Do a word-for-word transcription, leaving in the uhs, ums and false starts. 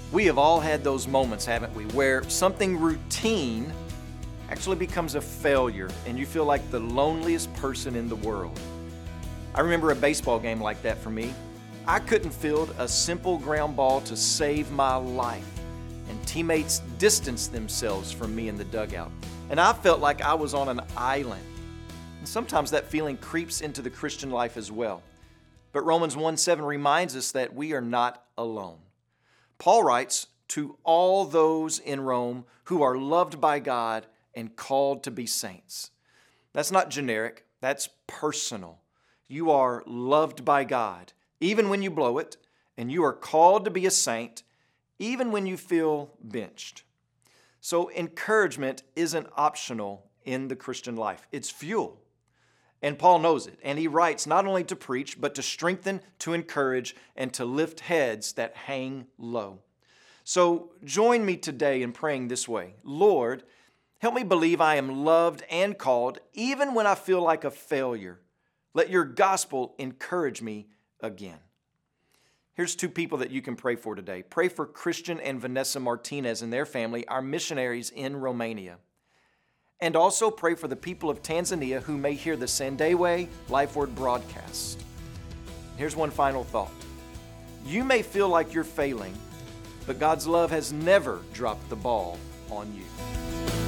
We have all had those moments, haven't we, where something routine actually becomes a failure and you feel like the loneliest person in the world. I remember a baseball game like that for me. I couldn't field a simple ground ball to save my life, and teammates distanced themselves from me in the dugout. And I felt like I was on an island. And sometimes that feeling creeps into the Christian life as well. But Romans one seven reminds us that we are not alone. Paul writes, "To all those in Rome who are loved by God and called to be saints." That's not generic, that's personal. You are loved by God, even when you blow it, and you are called to be a saint, even when you feel benched. So encouragement isn't optional in the Christian life. It's fuel. And Paul knows it, and he writes not only to preach, but to strengthen, to encourage, and to lift heads that hang low. So join me today in praying this way. Lord, help me believe I am loved and called, even when I feel like a failure. Let your gospel encourage me again. Here's two people that you can pray for today. Pray for Christian and Vanessa Martinez and their family, our missionaries in Romania. And also pray for the people of Tanzania who may hear the Sandewe Life Word broadcast. Here's one final thought. You may feel like you're failing, but God's love has never dropped the ball on you.